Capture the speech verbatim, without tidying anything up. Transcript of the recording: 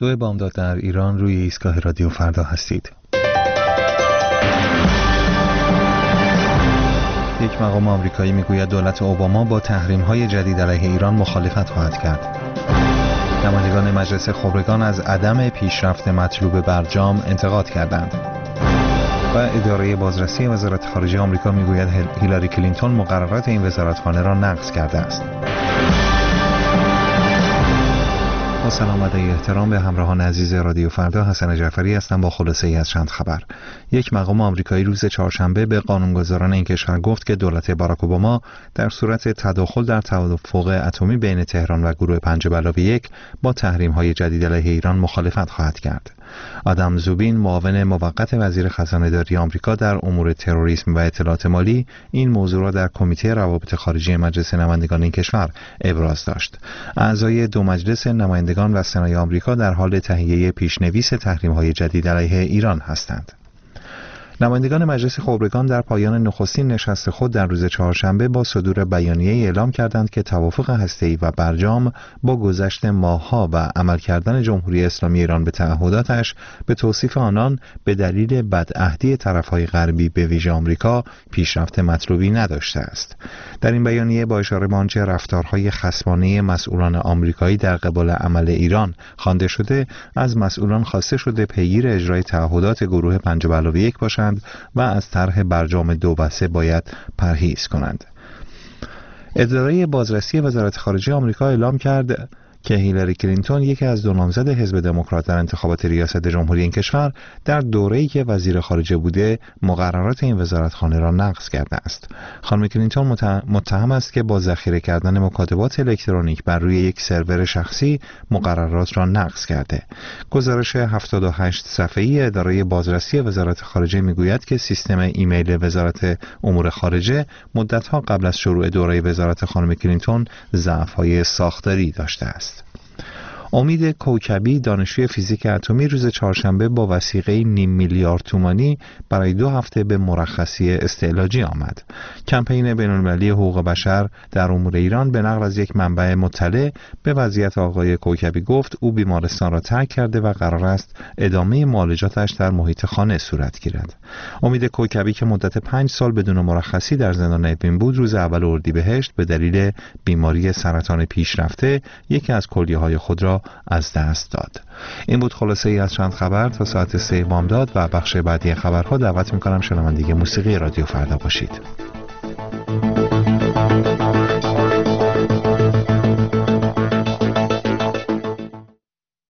دو بامداد در ایران، روی ایستگاه رادیو فردا هستید. یک مقام آمریکایی میگوید دولت اوباما با تحریم‌های جدید علیه ایران مخالفت خواهد کرد. نمایندگان مجلس خبرگان از عدم پیشرفت مطلوب برجام انتقاد کردند. و اداره بازرسی وزارت خارجه آمریکا میگوید هیلاری کلینتون مقررات این وزارتخانه را نقض کرده است. با سلام و احترام به همراهان عزیز رادیو فردا، حسن جعفری هستم با خلاصه ای از چند خبر. یک مقام آمریکایی روز چهارشنبه به قانونگذاران این کشور گفت که دولت باراک اوباما در صورت تداخل در توافق اتمی بین تهران و گروه پنج به علاوه یک با تحریم‌های جدید علیه ایران مخالفت خواهد کرد. آدم زوبین، معاون موقت وزیر خزانه‌داری آمریکا در امور تروریسم و اطلاعات مالی، این موضوع را در کمیته روابط خارجی مجلس نمایندگان این کشور ابراز داشت. اعضای دو مجلس نمایندگان و سنای آمریکا در حال تهیه پیشنویس تحریم‌های جدید علیه ایران هستند. نمایندگان مجلس خبرگان در پایان نخستین نشست خود در روز چهارشنبه با صدور بیانیه اعلام کردند که توافق هسته‌ای و برجام با گذشت ماه‌ها و عمل کردن جمهوری اسلامی ایران به تعهداتش به توصیف آنان به دلیل بدعهدی طرف‌های غربی به ویژه آمریکا پیشرفت مطلوبی نداشته است. در این بیانیه با اشاره به آنچه رفتارهای خصمانه مسئولان آمریکایی در قبال عمل ایران خوانده شده، از مسئولان خواسته شده پیگیر اجرای تعهدات گروه پنج به علاوه یک باشند و از طرح برجام دو و سه باید پرهیز کنند. اداره بازرسی وزارت خارجه آمریکا اعلام کرد که هیلاری کلینتون، یکی از دو نامزد حزب دموکرات در انتخابات ریاست جمهوری این کشور، در دوره‌ای که وزیر خارجه بوده مقررات این وزارتخانه را نقض کرده است. خانم کلینتون متهم است که با ذخیره کردن مکاتبات الکترونیک بر روی یک سرور شخصی مقررات را نقض کرده. گزارش هفتاد و هشت صفحه‌ای اداره بازرسی وزارت خارجه میگوید که سیستم ایمیل وزارت امور خارجه مدت‌ها قبل از شروع دوره وزارت خانم کلینتون ضعف‌های ساختاری داشته است. امید کوکبی، دانشجوی فیزیک اتمی، روز چهارشنبه با وثیقه نیم میلیارد تومانی برای دو هفته به مرخصی استعلاجی آمد. کمپین بین‌المللی حقوق بشر در امور ایران به نقل از یک منبع مطلع به وضعیت آقای کوکبی گفت او بیمارستان را ترک کرده و قرار است ادامه معالجاتش در محیط خانه صورت گیرد. امید کوکبی که مدت پنج سال بدون مرخصی در زندان اوین بود، روز اول اردیبهشت به دلیل بیماری سرطان پیشرفته یکی از کلیه‌های خود را از دست داد. این بود خلاصه ای از چند خبر. تا ساعت سه بامداد و بخش بعدی خبرها دعوت می‌کنم شنونده موسیقی رادیو فردا باشید.